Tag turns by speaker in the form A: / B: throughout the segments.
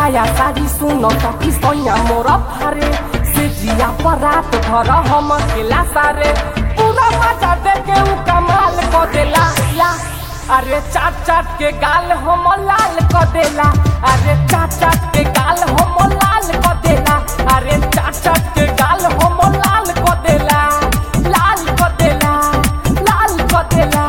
A: साया साड़ी सुनो सखी सोया मोरा फारे से जिया पर रात भर हम अकेला सारे पूरा मजा दे के उ कमाल को देला ला अरे चाट चाट के गाल हम लाल को देला अरे चाट चाट के गाल हम लाल को देला अरे चाट चाट के गाल हम लाल को देला लाल को देला लाल को देला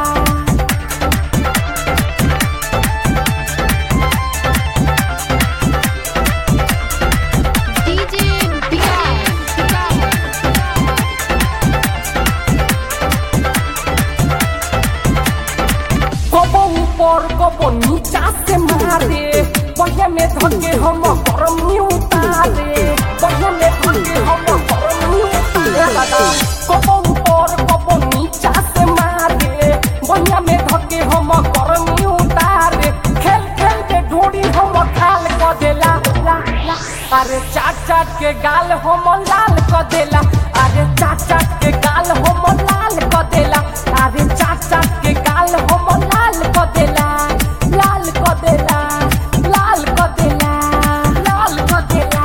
A: को नीचा से मारे बहिया में धके हम गरम नहीं उतारे बहिया में धके हम गरम नहीं उतारे कबो ऊपर कबो नीचा से मारे बहिया में धके हम गरम नहीं उतारे खेल खेल के ढोड़ी हम खाल क देला ला ला अरे चाट चाट के गाल हम लाल क देला अरे चाट चाट के गाल हम लाल क देला अरे चाट चाट के गाल हम लाल क देला लाल को देला लाल को देला लाल को देला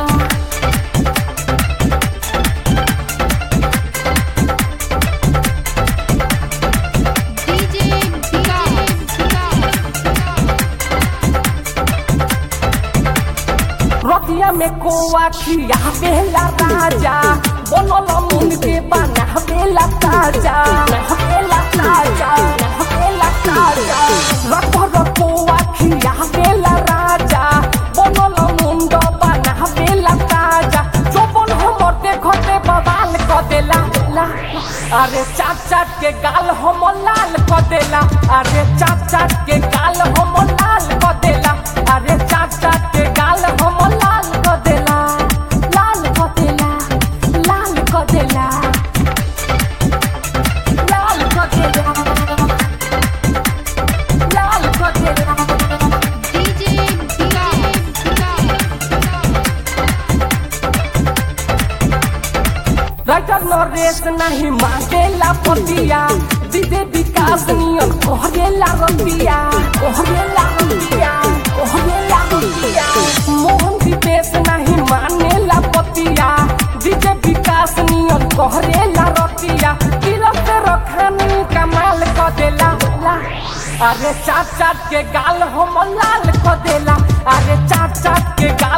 A: रतिया में कोआ खिया बेला राजा बनल मुंड के बना बेला ताजा बेला ताजा बेला ताजा रत कोआ खिया बेला राजा बनल मुंड बना बेला ताजा जोबन हमर देखते बवाल क देला ला अरे चाट चाट के गाल हम लाल क देला अरे चाट चाट के गाल हम लाल क देला अरे चाट चाट के गाल हम लाल क देला लाल क देला लाल क देला लाल क देला लाल क देला राइटर नरेश नहीं मांगेला पतिया दीदे विकास नियन कोहरेला रतिया कोहरेला रतिया कोहरेला रतिया मोहन दीपेश नहीं मानेला पतिया दीदे विकास नियन कोहरेला रतिया तिरफ रखानी कमाल क देला ला अरे चाट चाट के गाल हम लाल क देला अरे चाट चाट के गाल